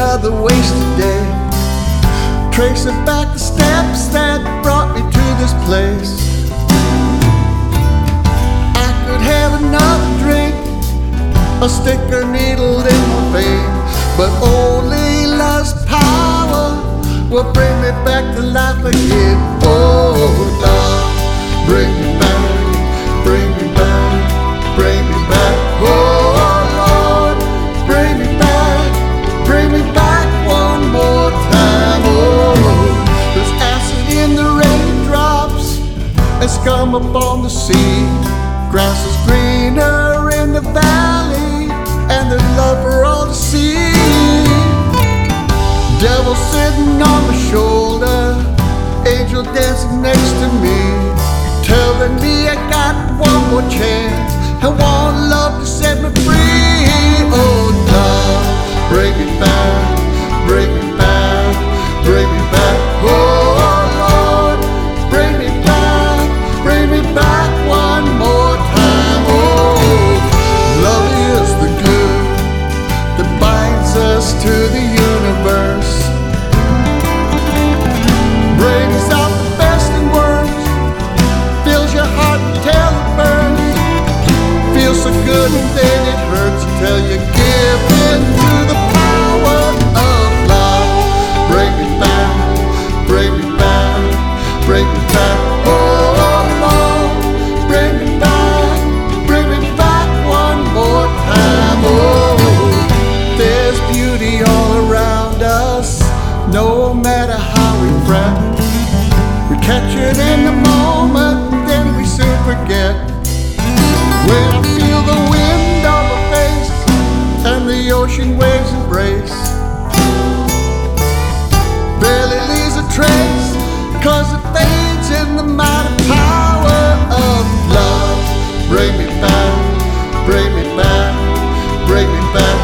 another wasted day, tracing back the steps that brought me to this place. I could have another drink, a stick or needle in my vein, but only love's power will bring me back to life again. Oh, love, bring me back, bring me back, bring me back. Oh, Lord, bring me back one more time. Oh, there's acid in the raindrops and scum upon the sea. Grass is greener in the valley, and there's love for all to see. Devil sitting on my shoulder, angel dancing next to me, telling me I got one more chance and one love to set me free. Oh, love, bring me back, bring me back, bring me back. Oh, Lord, bring me back one more time. Oh, love is the glue that binds us to the universe, brings out the best in words, fills your heart until it burns, feels so good and then it hurts until you give in to the power of love. Bring me back, bring me back, bring me back. Oh, Lord, bring me back one more time. Oh, there's beauty all around us, no matter how we fret. We catch it in the moment, then we soon forget. When I feel the wind on my face and the ocean waves embrace, barely leaves a trace, 'cause it fades in the mighty power of love. Bring me back, bring me back, bring me back.